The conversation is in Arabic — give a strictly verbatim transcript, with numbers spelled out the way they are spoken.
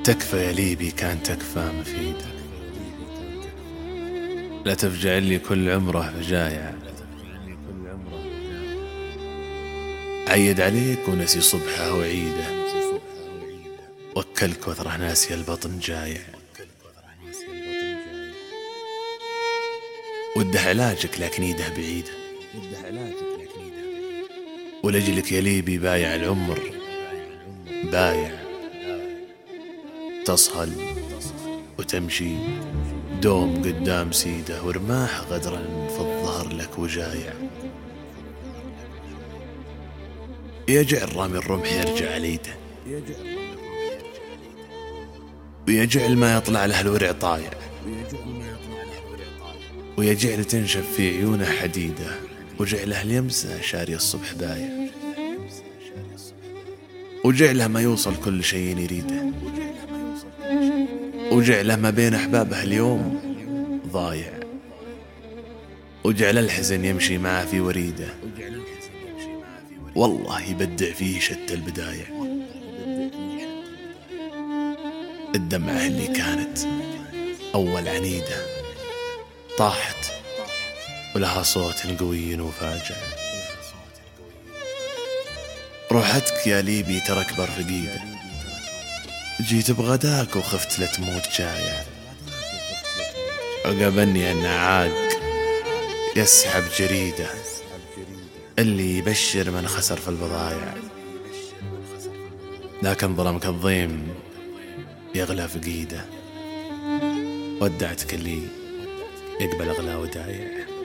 تكفى يا ليبي كان تكفى مفيدة، لا تفجع لي كل عمره فجايع. عيد عليك ونسي صبحه وعيده، وكلك وثره ناسي البطن جايع. وده علاجك لكن ايده بعيده، ولجلك يا ليبي بايع العمر بايع. تصهل وتمشي دوم قدام سيده، ورماح غدرا في الظهر لك وجايع. يجعل رامي الرمح يرجع عليده، ويجعل ما يطلع له الورع طايع، ويجعل تنشف في عيونه حديده، وجعله اليمسه شاري الصبح بايع، وجعله ما يوصل كل شيء يريده، وجعله ما بين أحبابه اليوم ضايع، وجعل الحزن يمشي معه في وريده، والله يبدع فيه شتى البدايع. الدمعة اللي كانت أول عنيدة طاحت ولها صوت قوي وفاجع. روحتك يا ليبي تركبر فقيدة، جيت بغداك وخفت لتموت جايع. عقبني النعاق يسحب جريدة، اللي يبشر من خسر في البضايع، لكن ظلمك الضيم يغلى فقيده. ودعتك اللي يقبل أغلى ودايع.